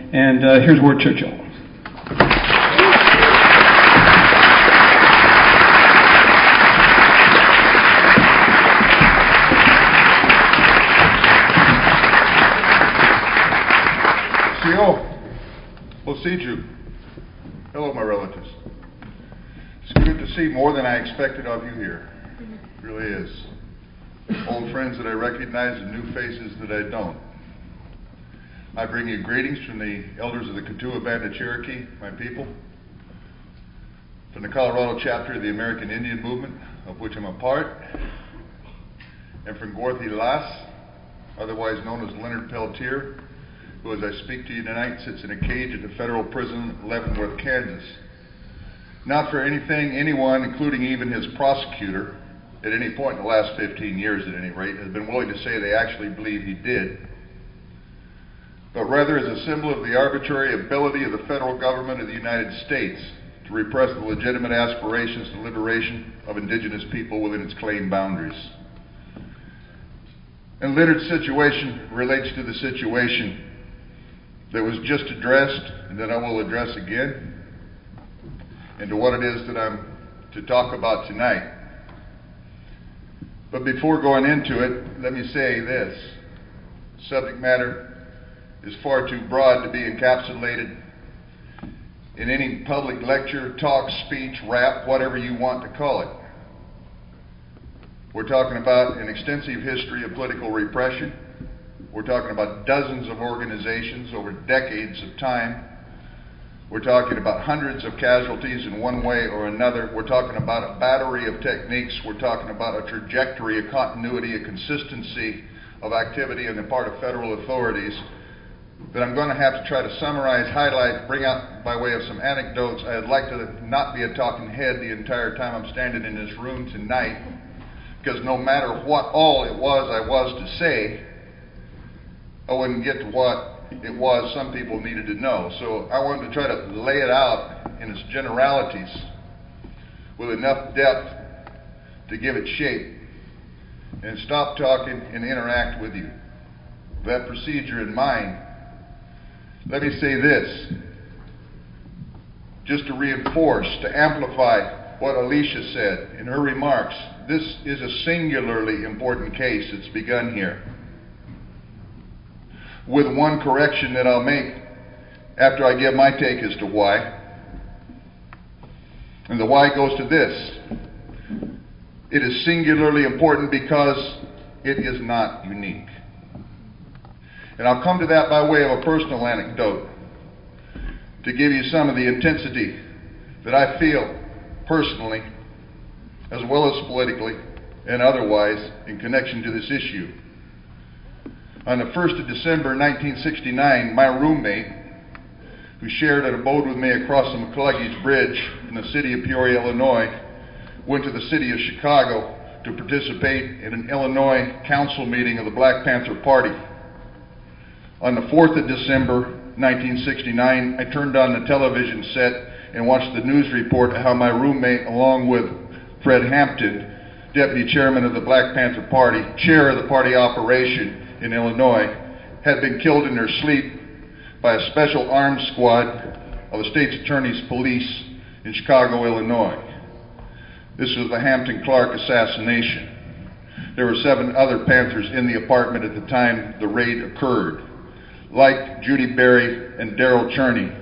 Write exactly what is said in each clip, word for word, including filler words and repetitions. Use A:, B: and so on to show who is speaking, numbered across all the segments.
A: And uh, here's Ward Churchill.
B: Bosiju. Hello, my relatives. It's good to see more than I expected of you here. It really is. Old friends that I recognize and new faces that I don't. I bring you greetings from the elders of the Cotulla Band of Cherokee, my people, from the Colorado chapter of the American Indian Movement, of which I'm a part, and from Gorthy Las, otherwise known as Leonard Peltier, who, as I speak to you tonight, sits in a cage at the federal prison in Leavenworth, Kansas. Not for anything anyone, including even his prosecutor, at any point in the last fifteen years at any rate, has been willing to say they actually believe he did, but rather as a symbol of the arbitrary ability of the federal government of the United States to repress the legitimate aspirations and liberation of indigenous people within its claimed boundaries. And Leonard's situation relates to the situation that was just addressed and that I will address again, and to what it is that I'm to talk about tonight. But before going into it, let me say this. Subject matter is far too broad to be encapsulated in any public lecture, talk, speech, rap, whatever you want to call it. We're talking about an extensive history of political repression. We're talking about dozens of organizations over decades of time. We're talking about hundreds of casualties in one way or another. We're talking about a battery of techniques. We're talking about a trajectory, a continuity, a consistency of activity on the part of federal authorities that I'm going to have to try to summarize, highlight, bring out by way of some anecdotes. I'd like to not be a talking head the entire time I'm standing in this room tonight, because no matter what all it was I was to say, I wouldn't get to what it was some people needed to know. So I wanted to try to lay it out in its generalities with enough depth to give it shape and stop talking and interact with you. With that procedure in mind, let me say this, just to reinforce, to amplify what Alicia said in her remarks. This is a singularly important case that's begun here, with one correction that I'll make after I give my take as to why. And the why goes to this. It is singularly important because it is not unique. And I'll come to that by way of a personal anecdote to give you some of the intensity that I feel personally, as well as politically and otherwise, in connection to this issue. On the first of December nineteen sixty-nine, my roommate, who shared an abode with me across the McCluggey's Bridge in the city of Peoria, Illinois, went to the city of Chicago to participate in an Illinois council meeting of the Black Panther Party. On the fourth of December nineteen sixty-nine, I turned on the television set and watched the news report of how my roommate, along with Fred Hampton, deputy chairman of the Black Panther Party, chair of the party operation in Illinois, had been killed in their sleep by a special armed squad of the state's attorney's police in Chicago, Illinois. This was the Hampton Clark assassination. There were seven other Panthers in the apartment at the time the raid occurred. Like Judy Berry and Darrell Cherney,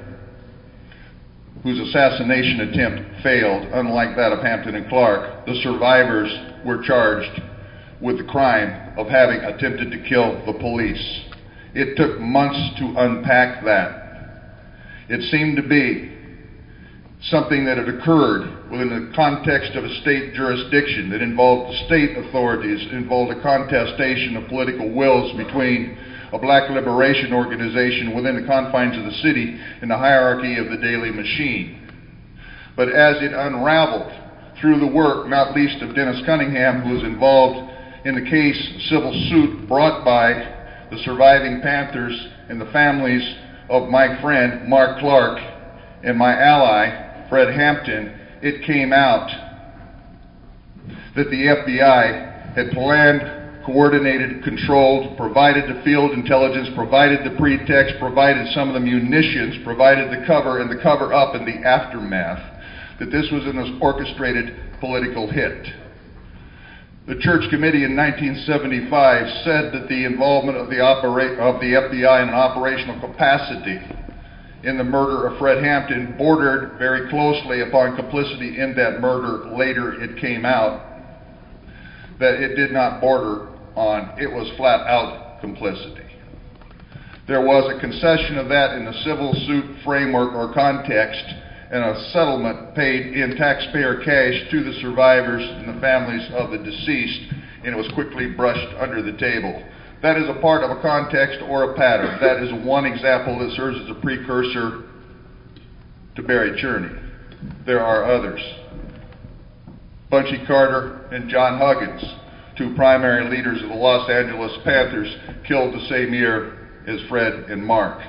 B: whose assassination attempt failed, unlike that of Hampton and Clark, the survivors were charged with the crime of having attempted to kill the police. It took months to unpack that. It seemed to be something that had occurred within the context of a state jurisdiction that involved the state authorities, involved a contestation of political wills between a black liberation organization within the confines of the city and the hierarchy of the Daily Machine. But as it unraveled through the work, not least of Dennis Cunningham, who was involved in the case, a civil suit brought by the surviving Panthers and the families of my friend Mark Clark and my ally Fred Hampton, it came out that the F B I had planned, coordinated, controlled, provided the field intelligence, provided the pretext, provided some of the munitions, provided the cover and the cover up and the aftermath, that this was an orchestrated political hit. The Church Committee in nineteen seventy-five said that the involvement of the, opera- of the F B I in an operational capacity in the murder of Fred Hampton bordered very closely upon complicity in that murder. Later it came out that it did not border on, it was flat out complicity. There was a concession of that in the civil suit framework or context, and a settlement paid in taxpayer cash to the survivors and the families of the deceased, and it was quickly brushed under the table. That is a part of a context or a pattern. That is one example that serves as a precursor to Barry Cherney. There are others. Bunchy Carter and John Huggins, two primary leaders of the Los Angeles Panthers, killed the same year as Fred and Mark.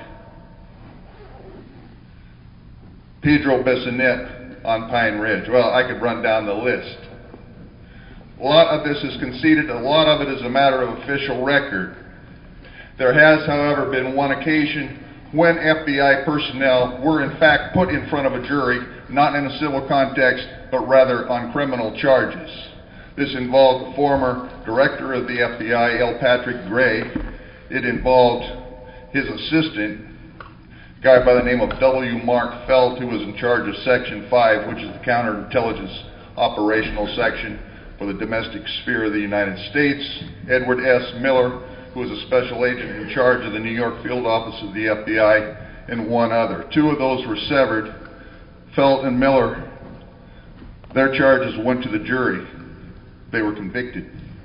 B: Pedro Bissonette on Pine Ridge. Well, I could run down the list. A lot of this is conceded. A lot of it is a matter of official record. There has, however, been one occasion when F B I personnel were in fact put in front of a jury, not in a civil context, but rather on criminal charges. This involved the former director of the F B I, L. Patrick Gray. It involved his assistant, a guy by the name of W. Mark Felt, who was in charge of Section five, which is the counterintelligence operational section for the domestic sphere of the United States, Edward S. Miller, who was a special agent in charge of the New York field office of the F B I, and one other. Two of those were severed. Felt and Miller, their charges went to the jury. They were convicted.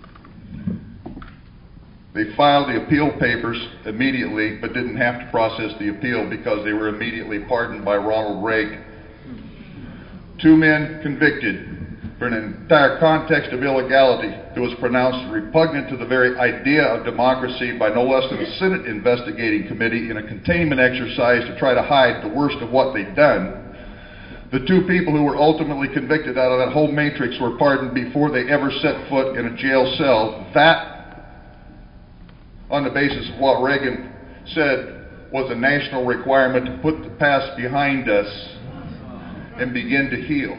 B: They filed the appeal papers immediately, but didn't have to process the appeal because they were immediately pardoned by Ronald Reagan. Two men convicted for an entire context of illegality that was pronounced repugnant to the very idea of democracy by no less than a Senate investigating committee in a containment exercise to try to hide the worst of what they'd done. The two people who were ultimately convicted out of that whole matrix were pardoned before they ever set foot in a jail cell. That, on the basis of what Reagan said was a national requirement to put the past behind us and begin to heal.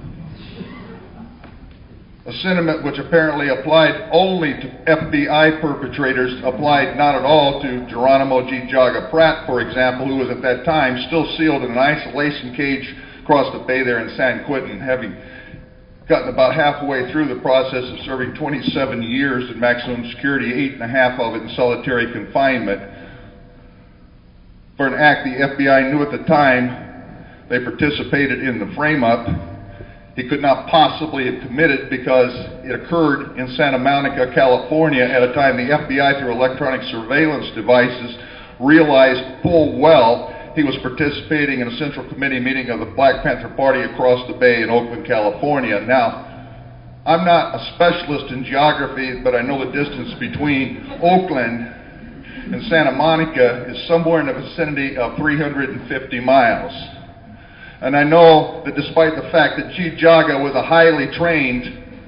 B: A sentiment which apparently applied only to F B I perpetrators, applied not at all to Geronimo G. Jaga Pratt, for example, who was at that time still sealed in an isolation cage across the bay there in San Quentin, having gotten about halfway through the process of serving twenty-seven years in maximum security, eight and a half of it in solitary confinement, for an act the F B I knew at the time they participated in the frame-up. He could not possibly have committed because it occurred in Santa Monica, California, at a time the F B I, through electronic surveillance devices, realized full well he was participating in a Central Committee meeting of the Black Panther Party across the bay in Oakland, California. Now, I'm not a specialist in geography, but I know the distance between Oakland and Santa Monica is somewhere in the vicinity of three hundred fifty miles. And I know that despite the fact that G. Jaga was a highly trained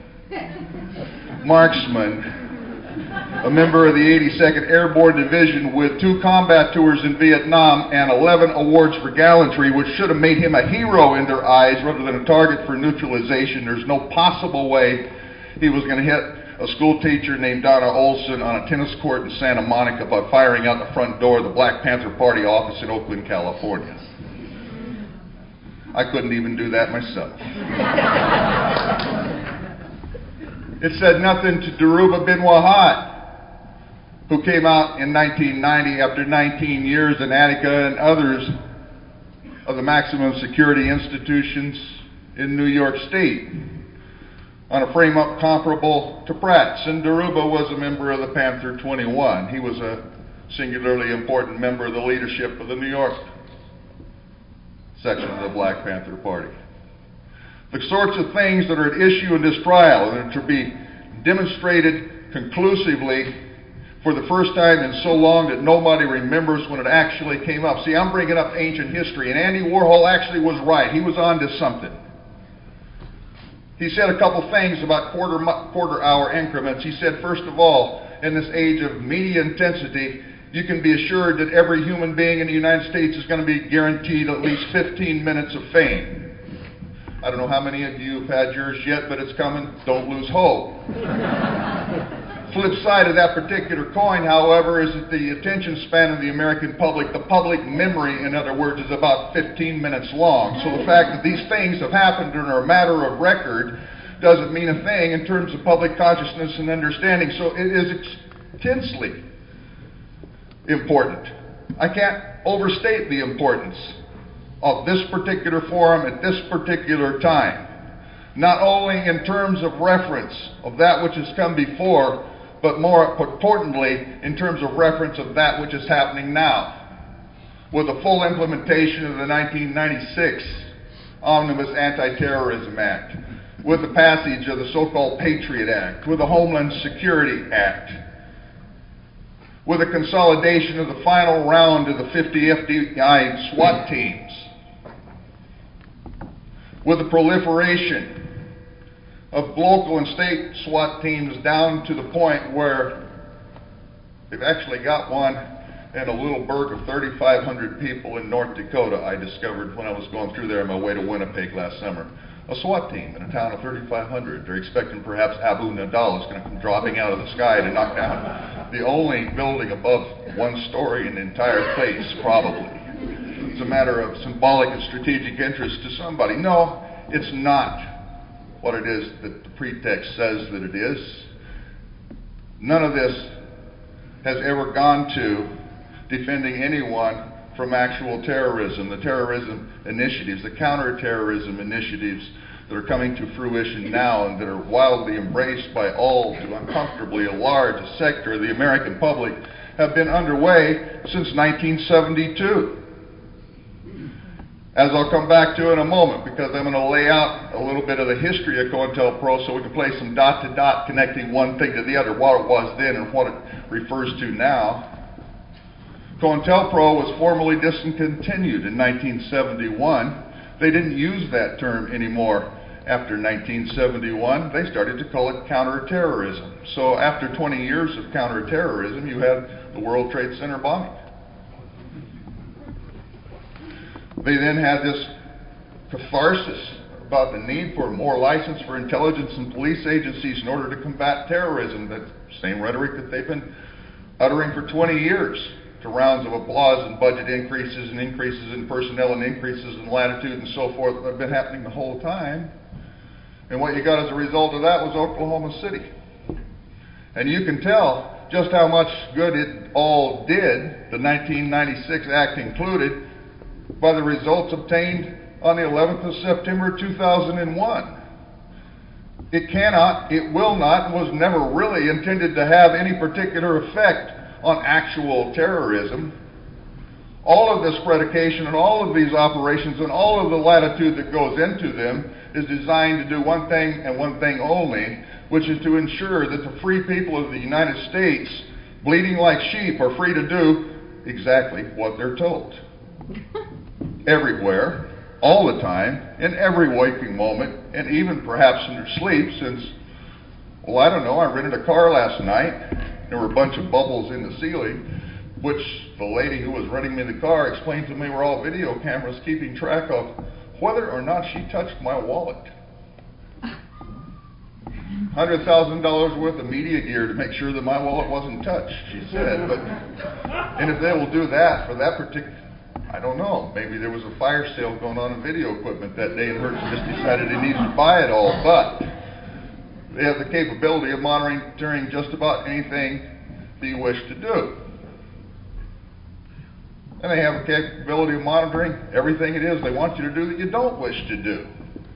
B: marksman, a member of the eighty-second Airborne Division with two combat tours in Vietnam and eleven awards for gallantry, which should have made him a hero in their eyes rather than a target for neutralization, there's no possible way he was going to hit a school teacher named Donna Olson on a tennis court in Santa Monica by firing out the front door of the Black Panther Party office in Oakland, California. I couldn't even do that myself. It said nothing to Dhoruba bin Wahad, who came out in nineteen ninety after nineteen years in Attica and others of the maximum security institutions in New York State on a frame-up comparable to Pratt's. And Dhoruba was a member of the Panther twenty-one. He was a singularly important member of the leadership of the New York section of the Black Panther Party. The sorts of things that are at issue in this trial and to be demonstrated conclusively for the first time in so long that nobody remembers when it actually came up. See, I'm bringing up ancient history, and Andy Warhol actually was right. He was on to something. He said a couple things about quarter, quarter hour increments. He said, first of all, in this age of media intensity, you can be assured that every human being in the United States is going to be guaranteed at least fifteen minutes of fame. I don't know how many of you have had yours yet, but it's coming. Don't lose hope. Flip side of that particular coin, however, is that the attention span of the American public, the public memory, in other words, is about fifteen minutes long. So the fact that these things have happened and are a matter of record doesn't mean a thing in terms of public consciousness and understanding. So it is intensely important. I can't overstate the importance of this particular forum at this particular time. Not only in terms of reference of that which has come before, but more importantly, in terms of reference of that which is happening now. With the full implementation of the nineteen ninety-six Omnibus Anti-Terrorism Act, with the passage of the so-called Patriot Act, with the Homeland Security Act, with the consolidation of the final round of the fifty F B I SWAT teams, with the proliferation of local and state SWAT teams down to the point where they've actually got one in a little burg of thirty-five hundred people in North Dakota, I discovered when I was going through there on my way to Winnipeg last summer. A SWAT team in a town of thirty-five hundred. They're expecting perhaps Abu Nadal is going to come dropping out of the sky to knock down the only building above one story in the entire place, probably. It's a matter of symbolic and strategic interest to somebody. No, it's not what it is that the pretext says that it is. None of this has ever gone to defending anyone from actual terrorism, the terrorism initiatives, the counterterrorism initiatives that are coming to fruition now and that are wildly embraced by all to uncomfortably a large sector of the American public have been underway since nineteen seventy-two. As I'll come back to in a moment, because I'm going to lay out a little bit of the history of COINTELPRO so we can place some dot to dot connecting one thing to the other, what it was then and what it refers to now. COINTELPRO was formally discontinued in nineteen seventy-one. They didn't use that term anymore after nineteen seventy-one. They started to call it counterterrorism. So after twenty years of counterterrorism, you had the World Trade Center bombing. They then had this catharsis about the need for more license for intelligence and police agencies in order to combat terrorism. That same rhetoric that they've been uttering for twenty years. To rounds of applause and budget increases and increases in personnel and increases in latitude and so forth that have been happening the whole time. And what you got as a result of that was Oklahoma City. And you can tell just how much good it all did, the nineteen ninety-six Act included, by the results obtained on the eleventh of September two thousand one. It cannot, it will not, and was never really intended to have any particular effect on actual terrorism. All of this predication and all of these operations and all of the latitude that goes into them is designed to do one thing and one thing only, which is to ensure that the free people of the United States, bleeding like sheep, are free to do exactly what they're told. Everywhere, all the time, in every waking moment, and even perhaps in their sleep, since, well, I don't know, I rented a car last night. There were a bunch of bubbles in the ceiling, which the lady who was renting me the car explained to me were all video cameras keeping track of whether or not she touched my wallet. one hundred thousand dollars worth of media gear to make sure that my wallet wasn't touched, she said. But, and if they will do that for that particular, I don't know, maybe there was a fire sale going on in video equipment that day and Hertz just decided he needed to buy it all. But they have the capability of monitoring just about anything that you wish to do. And they have the capability of monitoring everything it is they want you to do that you don't wish to do.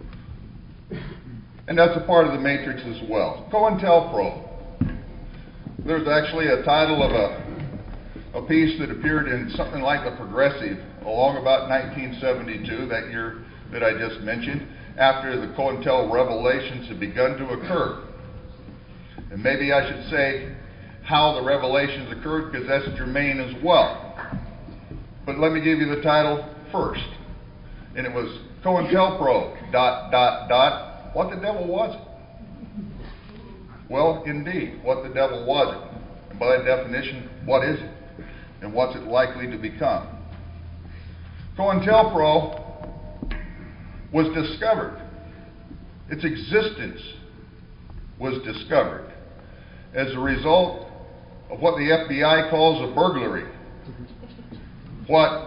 B: And that's a part of the matrix as well. COINTELPRO. There's actually a title of a, a piece that appeared in something like The Progressive along about nineteen seventy-two, that year that I just mentioned, after the COINTEL revelations had begun to occur. And maybe I should say how the revelations occurred, because that's germane as well. But let me give you the title first. And it was COINTELPRO dot dot dot what the devil was it? Well, indeed, what the devil was it? And by that definition, what is it? And what's it likely to become? COINTELPRO was discovered. Its existence was discovered as a result of what the F B I calls a burglary. What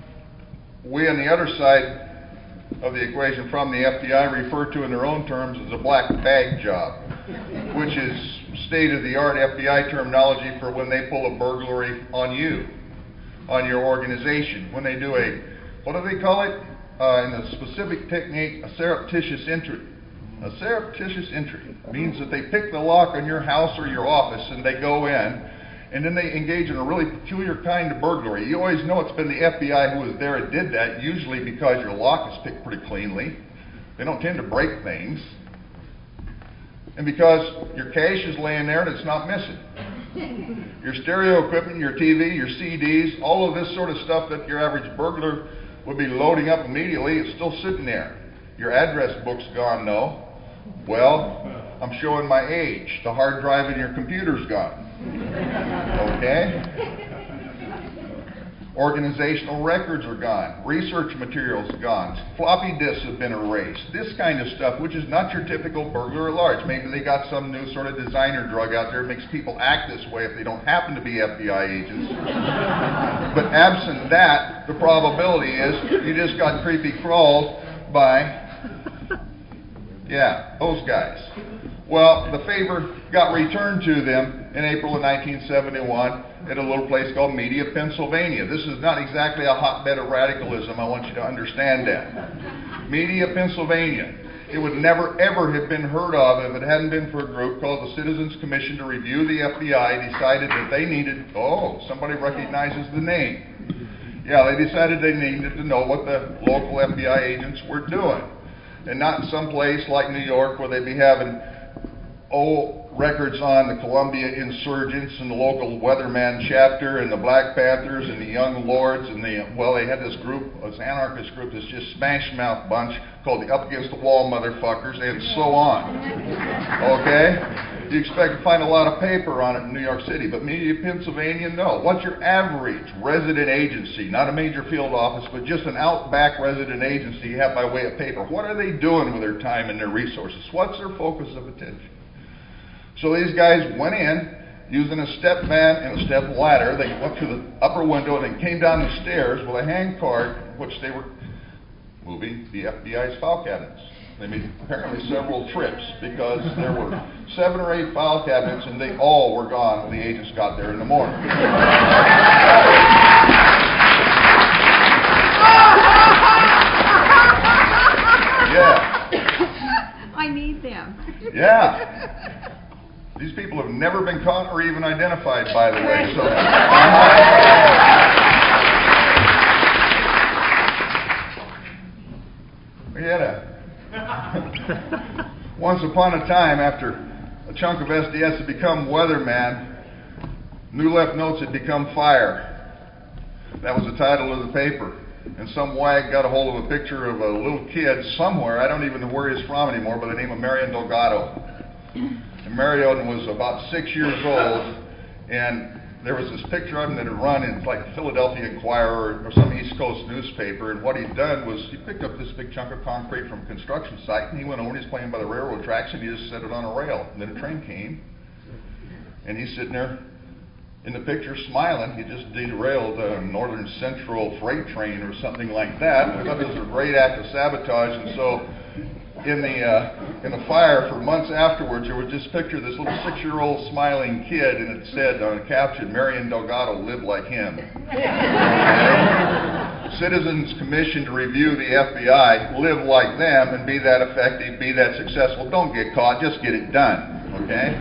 B: we on the other side of the equation from the F B I refer to in their own terms as a black bag job, which is state-of-the-art F B I terminology for when they pull a burglary on you, on your organization. When they do a, what do they call it? Uh, in a specific technique, a surreptitious entry. A surreptitious entry means that they pick the lock on your house or your office and they go in, and then they engage in a really peculiar kind of burglary. You always know it's been the F B I who was there and did that, usually because your lock is picked pretty cleanly. They don't tend to break things. And because your cash is laying there and it's not missing. Your stereo equipment, your T V, your C Ds, all of this sort of stuff that your average burglar would be loading up immediately, it's still sitting there. Your address book's gone, no. Well, I'm showing my age. The hard drive in your computer's gone. Okay? Organizational records are gone. Research materials are gone. Floppy disks have been erased. This kind of stuff, which is not your typical burglar at large. Maybe they got some new sort of designer drug out there that makes people act this way if they don't happen to be F B I agents. But absent that, the probability is you just got creepy crawled by, yeah, those guys. Well, the favor got returned to them in April of nineteen seventy-one at a little place called Media, Pennsylvania. This is not exactly a hotbed of radicalism. I want you to understand that. Media, Pennsylvania. It would never, ever have been heard of if it hadn't been for a group called the Citizens Commission to Review the F B I, decided that they needed, oh, somebody recognizes the name. Yeah, they decided they needed to know what the local F B I agents were doing. And not someplace like New York where they'd be having old records on the Columbia insurgents and the local Weatherman chapter and the Black Panthers and the Young Lords and the, well, they had this group, this anarchist group, this just smash mouth bunch called the Up Against the Wall Motherfuckers and so on. Okay? You expect to find a lot of paper on it in New York City, but Media, Pennsylvania, no. What's your average resident agency? Not a major field office, but just an outback resident agency you have by way of paper. What are they doing with their time and their resources? What's their focus of attention? So these guys went in using a step van and a step ladder. They went through the upper window and then came down the stairs with a hand cart in which they were moving the F B I's file cabinets. They made apparently several trips because there were seven or eight file cabinets and they all were gone when the agents got there in the morning. Yeah.
A: I need them.
B: Yeah. These people have never been caught or even identified, by the way. So, uh-huh. We had a once upon a time, after a chunk of S D S had become Weatherman, New Left Notes had become Fire. That was the title of the paper. And some wag got a hold of a picture of a little kid somewhere, I don't even know where he's from anymore, by the name of Marion Delgado. And Marion was about six years old, and there was this picture of him that had run in like the Philadelphia Inquirer or some East Coast newspaper, and what he'd done was he picked up this big chunk of concrete from a construction site, and he went over and he's playing by the railroad tracks, and he just set it on a rail. And then a train came, and he's sitting there in the picture smiling. He just derailed a Northern Central freight train or something like that. I thought this was a great act of sabotage, and so in the uh, in the Fire for months afterwards, there was this picture of this little six-year-old smiling kid, and it said on a caption, Marion Delgado lived like him. Okay? Citizens Commission to Review the F B I, live like them and be that effective, be that successful. Don't get caught, just get it done. Okay?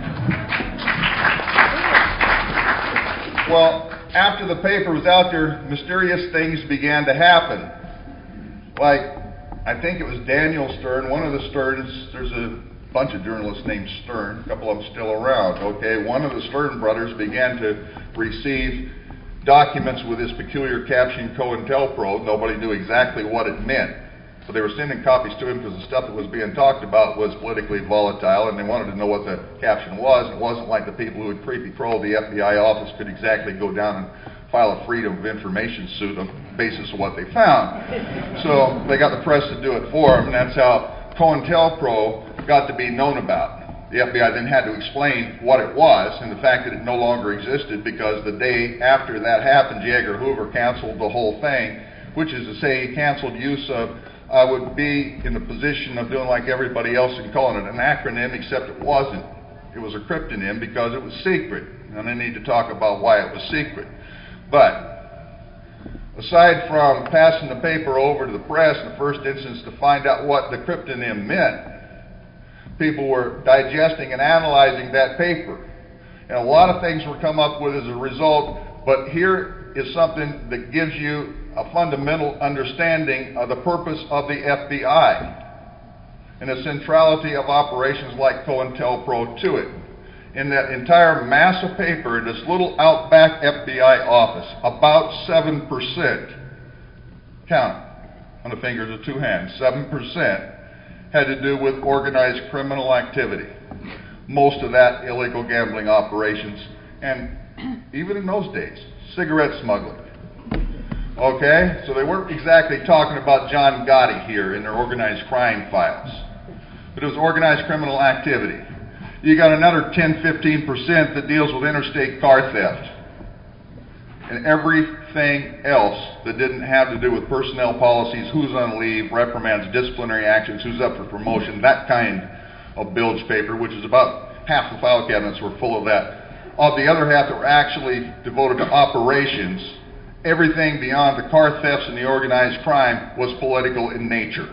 B: Well, after the paper was out there, mysterious things began to happen. Like, I think it was Daniel Stern, one of the Sterns, there's a bunch of journalists named Stern, a couple of them still around, okay? One of the Stern brothers began to receive documents with this peculiar caption, COINTELPRO. Nobody knew exactly what it meant. But they were sending copies to him because the stuff that was being talked about was politically volatile, and they wanted to know what the caption was. And it wasn't like the people who had creepy crawled the F B I office could exactly go down and file a freedom of information suit on the basis of what they found. So they got the press to do it for them, and that's how COINTELPRO got to be known about. The F B I then had to explain what it was and the fact that it no longer existed, because the day after that happened, J. Edgar Hoover canceled the whole thing, which is to say he canceled use of, I would be in the position of doing like everybody else and calling it an acronym, except it wasn't. It was a cryptonym because it was secret, and I need to talk about why it was secret. But aside from passing the paper over to the press in the first instance to find out what the cryptonym meant, people were digesting and analyzing that paper. And a lot of things were come up with as a result, but here is something that gives you a fundamental understanding of the purpose of the F B I and the centrality of operations like COINTELPRO to it. In that entire mass of paper in this little outback F B I office, about seven percent, count on the fingers of two hands, seven percent had to do with organized criminal activity. Most of that illegal gambling operations, and even in those days, cigarette smuggling. Okay, so they weren't exactly talking about John Gotti here in their organized crime files, but it was organized criminal activity. You got another ten, fifteen percent that deals with interstate car theft and everything else that didn't have to do with personnel policies, who's on leave, reprimands, disciplinary actions, who's up for promotion, that kind of bilge paper, which is about half the file cabinets were full of that. Of the other half that were actually devoted to operations, everything beyond the car thefts and the organized crime was political in nature.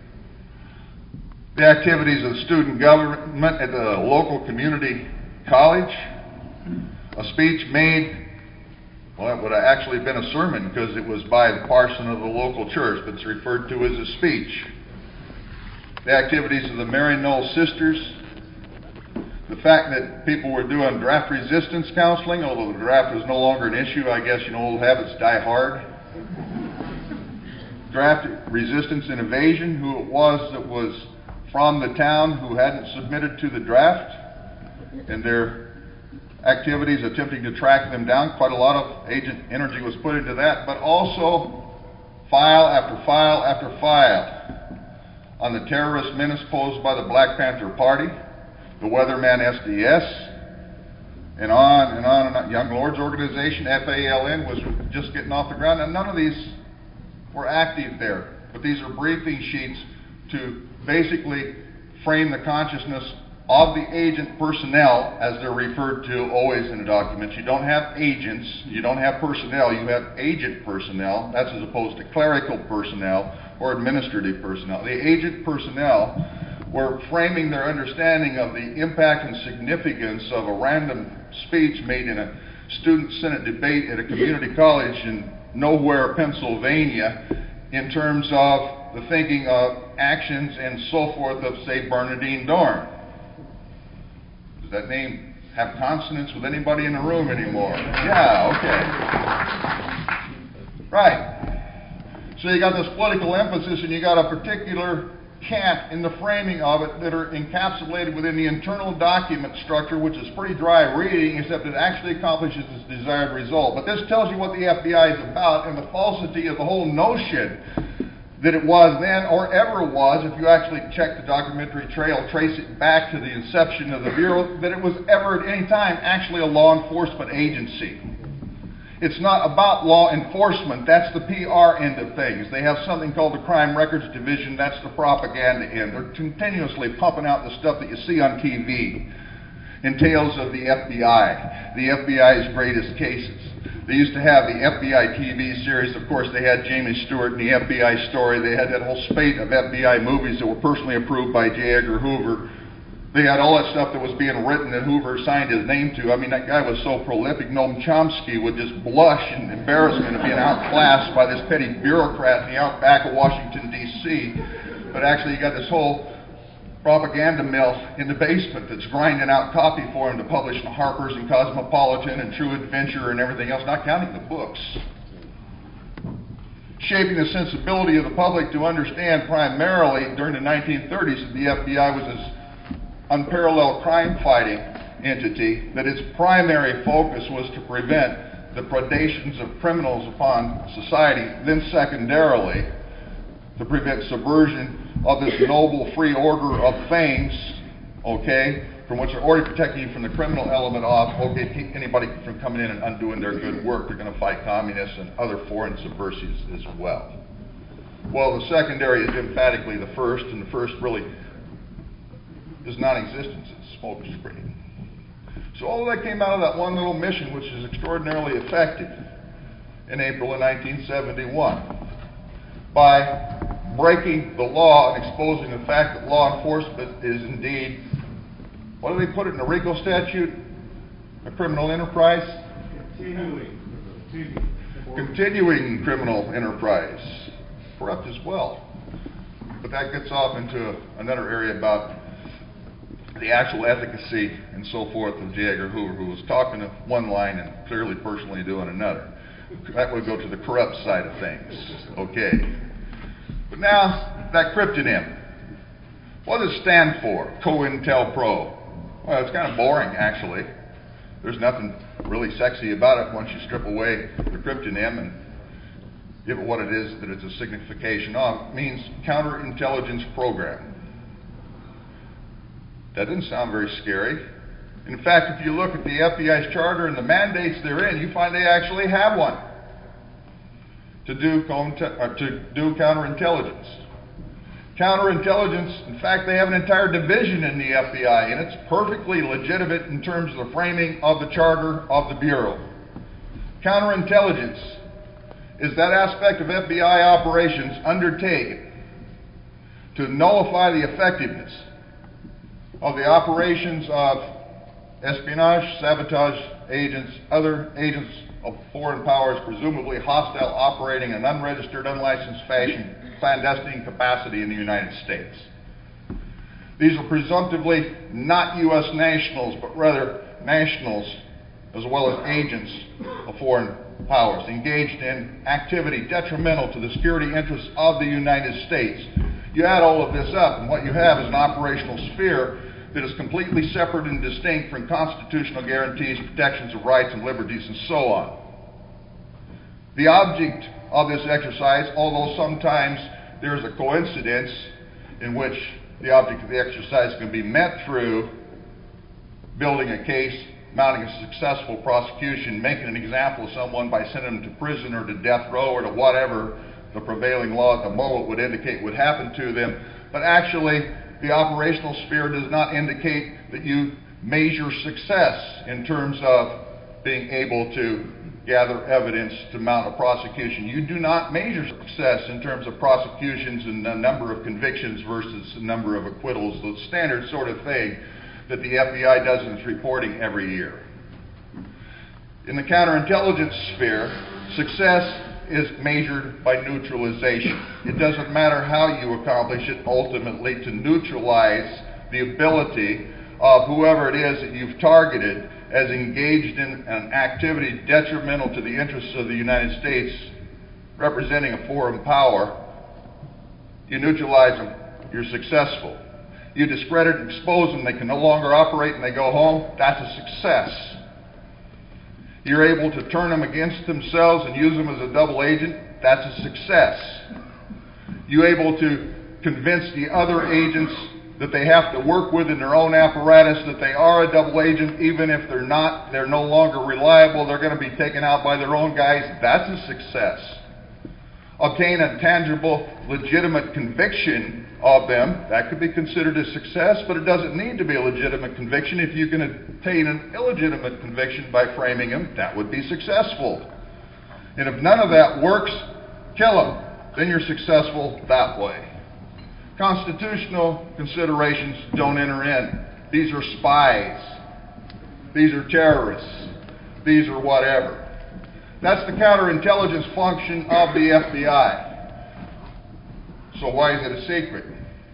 B: The activities of the student government at the local community college, a speech made, well, it would have actually been a sermon because it was by the parson of the local church, but it's referred to as a speech. The activities of the Mary Knoll Sisters, the fact that people were doing draft resistance counseling, although the draft was no longer an issue, I guess, you know, old habits die hard. Draft resistance and evasion, who it was that was from the town who hadn't submitted to the draft, and their activities attempting to track them down. Quite a lot of agent energy was put into that, but also file after file after file on the terrorist menace posed by the Black Panther Party, the Weatherman S D S, and on and on and on. Young Lords Organization, F A L N, was just getting off the ground, and none of these were active there. But these are briefing sheets to basically frame the consciousness of the agent personnel, as they're referred to always in the documents. You don't have agents, you don't have personnel, you have agent personnel. That's as opposed to clerical personnel or administrative personnel. The agent personnel were framing their understanding of the impact and significance of a random speech made in a student senate debate at a community college in nowhere, Pennsylvania, in terms of the thinking of actions and so forth of, say, Bernardine Dorn. Does that name have consonance with anybody in the room anymore? Yeah, okay. Right. So you got this political emphasis, and you got a particular cant in the framing of it that are encapsulated within the internal document structure, which is pretty dry reading, except it actually accomplishes its desired result. But this tells you what the F B I is about and the falsity of the whole notion that it was then or ever was, if you actually check the documentary trail, trace it back to the inception of the Bureau, that it was ever at any time actually a law enforcement agency. It's not about law enforcement. That's the P R end of things. They have something called the Crime Records Division. That's the propaganda end. They're continuously pumping out the stuff that you see on T V in tales of the F B I, the F B I's greatest cases. They used to have the F B I T V series. Of course, they had Jamie Stewart and the F B I Story. They had that whole spate of F B I movies that were personally approved by J. Edgar Hoover. They had all that stuff that was being written that Hoover signed his name to. I mean, that guy was so prolific, Noam Chomsky would just blush in embarrassment of being outclassed by this petty bureaucrat in the outback of Washington, D C But actually, you got this whole propaganda mill in the basement that's grinding out copy for him to publish in Harper's and Cosmopolitan and True Adventure and everything else, not counting the books. shaping the sensibility of the public to understand primarily during the nineteen thirties that the F B I was this unparalleled crime-fighting entity, that its primary focus was to prevent the predations of criminals upon society, then secondarily, to prevent subversion of this noble free order of things, okay, from which they're already protecting you from the criminal element off, okay, keep anybody from coming in and undoing their good work. They're going to fight communists and other foreign subversives as well. Well, the secondary is emphatically the first, and the first really is non-existence. It's smoke screen. So all of that came out of that one little mission, which is extraordinarily effective in April of nineteen seventy-one. By breaking the law and exposing the fact that law enforcement is indeed, what do they put it in the RICO statute? A criminal enterprise?
A: Continuing.
B: Continuing criminal enterprise. Corrupt as well. But that gets off into another area about the actual efficacy and so forth of J. Edgar Hoover, who was talking of one line and clearly personally doing another. That would go to the corrupt side of things. Okay. But now, that cryptonym. What does it stand for? COINTELPRO. Well, it's kind of boring, actually. There's nothing really sexy about it once you strip away the cryptonym and give it what it is that it's a signification of. It means counterintelligence program. That doesn't sound very scary. In fact, if you look at the F B I's charter and the mandates they're in, you find they actually have one to do, uh, to do counterintelligence. Counterintelligence, in fact, they have an entire division in the F B I, and it's perfectly legitimate in terms of the framing of the charter of the Bureau. Counterintelligence is that aspect of F B I operations undertaken to nullify the effectiveness of the operations of espionage, sabotage agents, other agents of foreign powers, presumably hostile, operating in an unregistered, unlicensed fashion, clandestine capacity in the United States. These are presumptively not U S nationals, but rather nationals as well as agents of foreign powers, engaged in activity detrimental to the security interests of the United States. You add all of this up, and what you have is an operational sphere that is completely separate and distinct from constitutional guarantees, protections of rights and liberties, and so on. The object of this exercise, although sometimes there's a coincidence in which the object of the exercise can be met through building a case, mounting a successful prosecution, making an example of someone by sending them to prison or to death row or to whatever the prevailing law at the moment would indicate would happen to them. But actually, the operational sphere does not indicate that you measure success in terms of being able to gather evidence to mount a prosecution. You do not measure success in terms of prosecutions and the number of convictions versus the number of acquittals, the standard sort of thing that the F B I does in its reporting every year. In the counterintelligence sphere, success is measured by neutralization. It doesn't matter how you accomplish it ultimately to neutralize the ability of whoever it is that you've targeted as engaged in an activity detrimental to the interests of the United States, representing a foreign power. You neutralize them, you're successful. You discredit and expose them, they can no longer operate and they go home, that's a success. You're able to turn them against themselves and use them as a double agent, that's a success. You're able to convince the other agents that they have to work with in their own apparatus that they are a double agent, even if they're not, they're no longer reliable, they're going to be taken out by their own guys, that's a success. Obtain a tangible, legitimate conviction of them, that could be considered a success, but it doesn't need to be a legitimate conviction. If you can obtain an illegitimate conviction by framing them, that would be successful. And if none of that works, kill them. Then you're successful that way. Constitutional considerations don't enter in. These are spies. These are terrorists. These are whatever. That's the counterintelligence function of the F B I. So why is it a secret?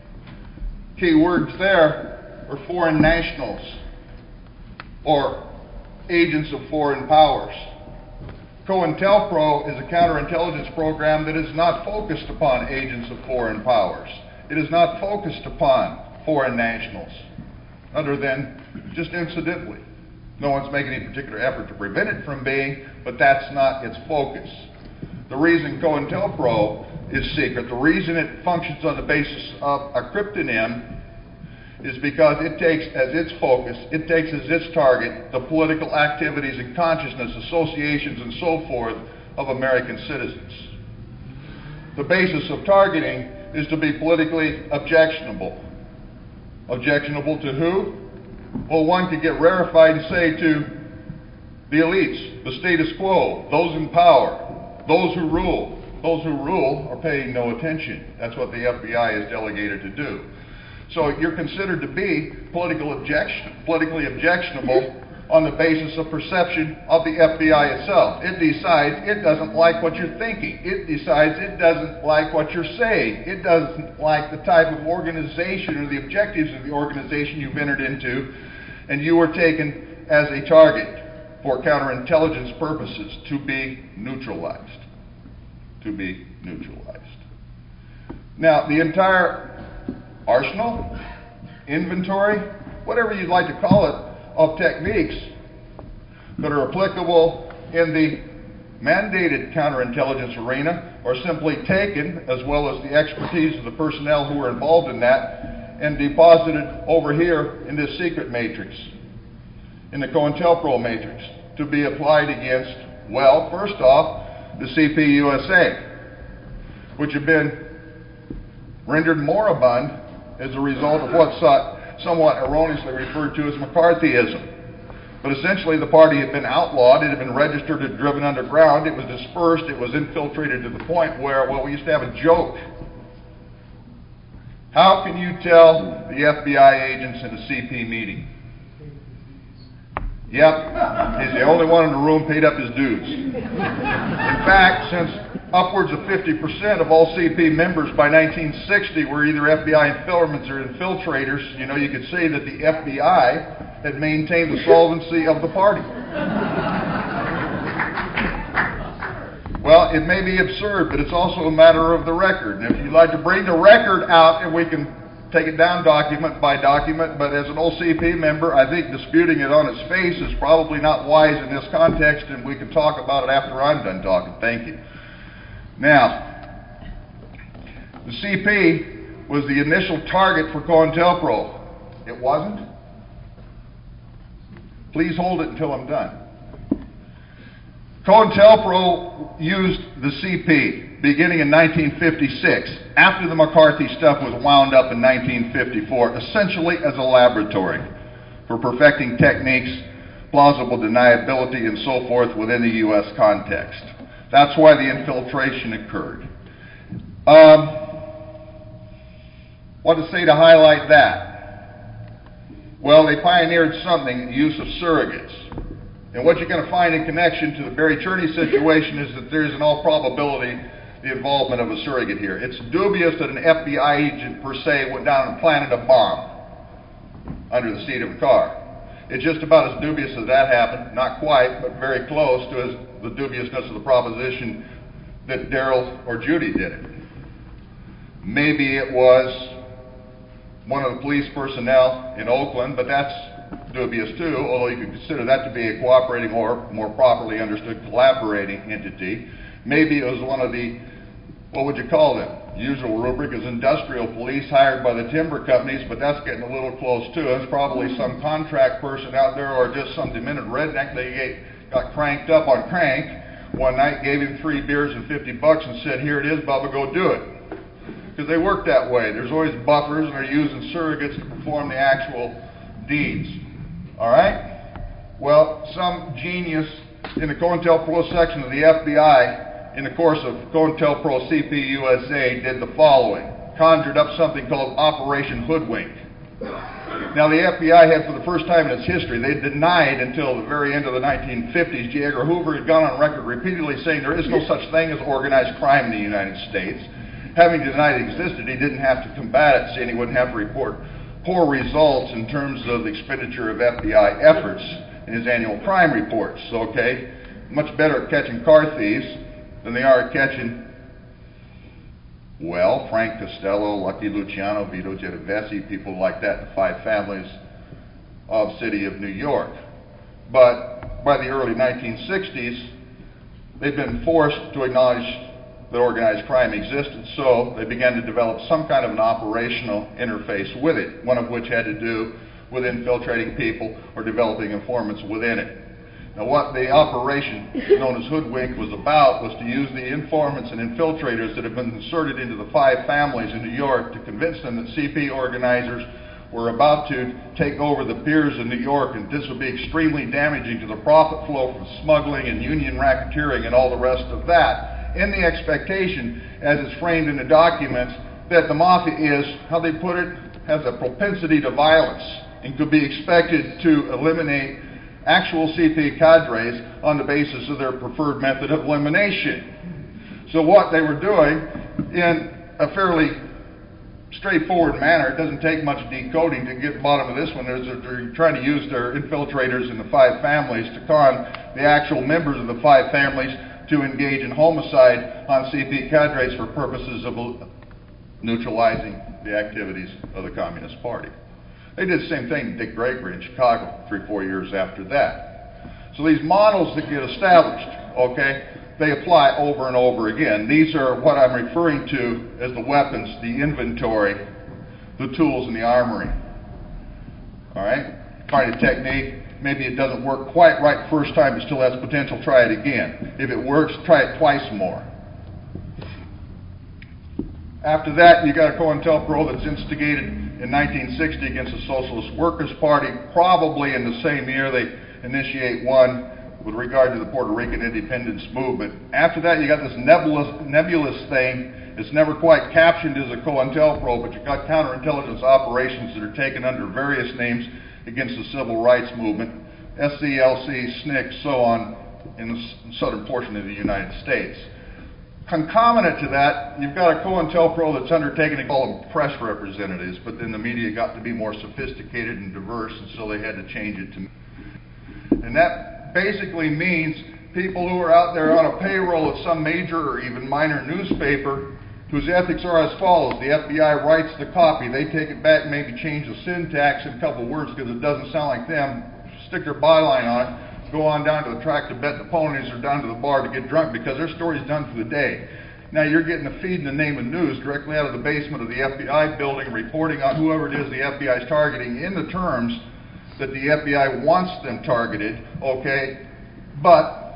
B: Key words there are foreign nationals or agents of foreign powers. COINTELPRO is a counterintelligence program that is not focused upon agents of foreign powers. It is not focused upon foreign nationals, other than just incidentally. No one's making any particular effort to prevent it from being, but that's not its focus. The reason COINTELPRO is secret, the reason it functions on the basis of a cryptonym, is because it takes as its focus, it takes as its target the political activities and consciousness, associations, and so forth of American citizens. The basis of targeting is to be politically objectionable. Objectionable to who? Well, one could get rarefied and say to the elites, the status quo, those in power, those who rule. Those who rule are paying no attention. That's what the F B I is delegated to do. So you're considered to be political objection, politically objectionable on the basis of perception of the F B I itself. It decides it doesn't like what you're thinking. It decides it doesn't like what you're saying. It doesn't like the type of organization or the objectives of the organization you've entered into, and you are taken as a target for counterintelligence purposes to be neutralized. To be neutralized. Now, the entire arsenal, inventory, whatever you'd like to call it, of techniques that are applicable in the mandated counterintelligence arena are simply taken, as well as the expertise of the personnel who are involved in that, and deposited over here in this secret matrix, in the COINTELPRO matrix, to be applied against, well, first off, the C P U S A, which have been rendered moribund as a result of what's somewhat erroneously referred to as McCarthyism. But essentially the party had been outlawed, it had been registered and driven underground, it was dispersed, it was infiltrated to the point where, well, we used to have a joke. How can you tell the F B I agents in a C P meeting? Yep, he's the only one in the room paid up his dues. In fact, since upwards of fifty percent of all C P members by nineteen sixty were either F B I informants or infiltrators, you know, you could say that the F B I had maintained the solvency of the party. Well, it may be absurd, but it's also a matter of the record. And if you'd like to bring the record out, and we can take it down document by document, but as an old C P member, I think disputing it on its face is probably not wise in this context, and we can talk about it after I'm done talking. Thank you. Now, the C P was the initial target for COINTELPRO. It wasn't? Please hold it until I'm done. COINTELPRO used the C P beginning in nineteen fifty-six, after the McCarthy stuff was wound up in nineteen fifty-four, essentially as a laboratory for perfecting techniques, plausible deniability, and so forth within the U S context. That's why the infiltration occurred. Um, what to say to highlight that? Well, they pioneered something, the use of surrogates. And what you're going to find in connection to the Barry Cherney situation is that there is in all probability the involvement of a surrogate here. It's dubious that an F B I agent per se went down and planted a bomb under the seat of a car. It's just about as dubious as that happened, not quite, but very close to as the dubiousness of the proposition that Daryl or Judy did it. Maybe it was one of the police personnel in Oakland, but that's dubious too, although you could consider that to be a cooperating or, more properly understood, collaborating entity. Maybe it was one of the, what would you call them? Usual rubric is industrial police hired by the timber companies, but that's getting a little close too. It's probably some contract person out there or just some demented redneck they get, got cranked up on crank one night, gave him three beers and fifty bucks and said, here it is, Bubba, go do it. Because they work that way. There's always buffers, and they're using surrogates to perform the actual deeds. All right? Well, some genius in the COINTELPRO section of the F B I, in the course of COINTELPRO C P U S A, did the following. Conjured up something called Operation Hoodwink. Now, the F B I had, for the first time in its history, they denied until the very end of the nineteen fifties, J. Edgar Hoover had gone on record repeatedly saying there is no such thing as organized crime in the United States. Having denied it existed, he didn't have to combat it, saying he wouldn't have to report poor results in terms of the expenditure of F B I efforts in his annual crime reports. Okay, much better at catching car thieves than they are at catching, well, Frank Costello, Lucky Luciano, Vito Genovese, people like that, the five families of city of New York. But by the early nineteen sixties, they'd been forced to acknowledge that organized crime existed, so they began to develop some kind of an operational interface with it, one of which had to do with infiltrating people or developing informants within it. Now, what the operation known as Hoodwink was about was to use the informants and infiltrators that have been inserted into the five families in New York to convince them that C P organizers were about to take over the piers in New York, and this would be extremely damaging to the profit flow from smuggling and union racketeering and all the rest of that, in the expectation, as is framed in the documents, that the mafia is, how they put it, has a propensity to violence and could be expected to eliminate actual C P cadres on the basis of their preferred method of elimination. So what they were doing, in a fairly straightforward manner, it doesn't take much decoding to get to the bottom of this one, is that they're trying to use their infiltrators in the five families to con the actual members of the five families to engage in homicide on C P cadres for purposes of neutralizing the activities of the Communist Party. They did the same thing to Dick Gregory in Chicago three, four years after that. So these models that get established, okay, they apply over and over again. These are what I'm referring to as the weapons, the inventory, the tools, and the armory. All right? Find a technique. Maybe it doesn't work quite right the first time, but still has potential. Try it again. If it works, try it twice more. After that, you got a COINTELPRO that's instigated in nineteen sixty against the Socialist Workers' Party. Probably in the same year, they initiate one with regard to the Puerto Rican independence movement. After that, you got this nebulous, nebulous thing. It's never quite captioned as a COINTELPRO, but you've got counterintelligence operations that are taken under various names against the civil rights movement, S C L C, S N C C, so on, in the southern portion of the United States. Concomitant to that, you've got a COINTELPRO that's undertaken to call them press representatives, but then the media got to be more sophisticated and diverse, and so they had to change it to... And that basically means people who are out there on a payroll at some major or even minor newspaper whose ethics are as follows. The F B I writes the copy. They take it back, maybe change the syntax in a couple words because it doesn't sound like them, stick their byline on it, go on down to the track to bet the ponies or down to the bar to get drunk because their story's done for the day. Now you're getting a feed in the name of news directly out of the basement of the F B I building, reporting on whoever it is the F B I is targeting in the terms that the F B I wants them targeted, okay? But